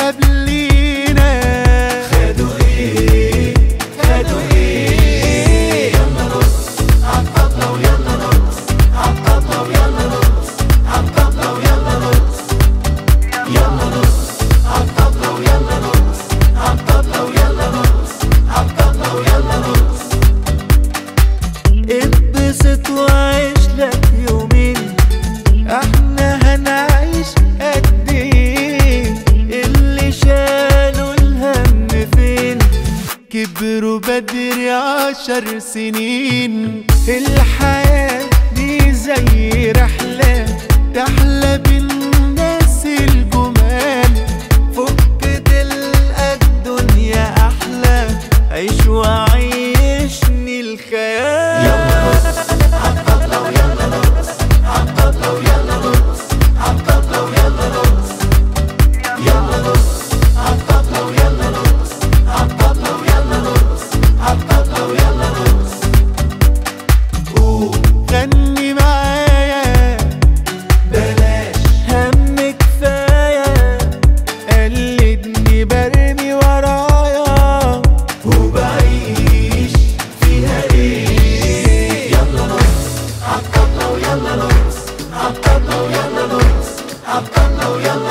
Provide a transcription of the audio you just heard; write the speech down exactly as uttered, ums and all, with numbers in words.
قبلينا خدوا ايه خدوا ايه. يلا نص عالطبلة ويلا نرقص عالطبلة ويلا نرقص عالطبلة ويلا نرقص. يلا نص عالطبلة ويلا نرقص عالطبلة ويلا نرقص عالطبلة ويلا نرقص. اتبسط وعيش لك يومين، احنا هنعيش قد ايه. اللي شالوا الهم فين كبروا بدري عشر سنين. الحياة دي زي رحلة تحلى بالناس الجمال، فك تلقى الدنيا أحلى، عيش وعيشني الخيال. يلا نرقص عالطبلة ويلا نرقص عالطبلة ويلا نرقص عالطبلة ويلا نرقص. يلا نرقص عالطبلة ويلا نرقص عالطبلة ويلا نرقص عالطبلة ويلا نرقص. قول غني معايا بلاش هم كفاية، قلدني برمي ورايا وبعيش فيها ايه. يلا نرقص عالطبلة ويلا نرقص عالطبلة ويلا نرقص عالطبلة ويلا